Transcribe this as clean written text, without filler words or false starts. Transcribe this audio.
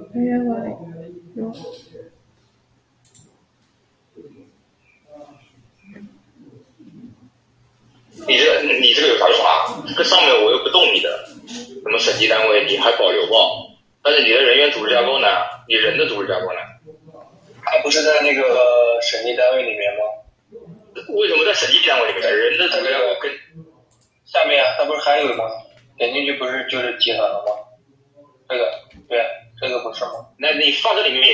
人员管理有。 你这个有啥用啊？这上面我又不动你的，什么审计单位你还保留报，但是你的人员组织架构呢？你人的组织架构呢？ 它不是在那个审计单位里面吗？ 为什么在审计单位里面？人的组织架构跟下面啊，它不是还有吗？点进去不是就是集团了吗？这个对，这个不是吗？ 那你放这里面也